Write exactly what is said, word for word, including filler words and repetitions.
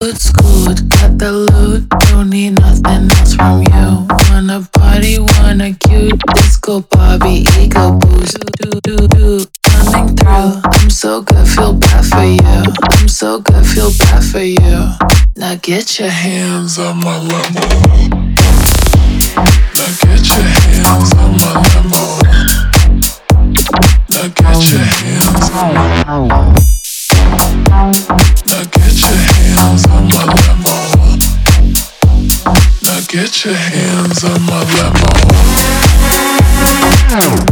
It's good, got the loot, don't need nothing else from you. Wanna party, wanna cute, disco Barbie, ego boost. Do, do, do, coming through. I'm so good, feel bad for you. I'm so good, feel bad for you. Now get your hands on my level. Now get your hands on my level. Now get your hands on my level. Now get your hands on my level. Now get your hands on my level.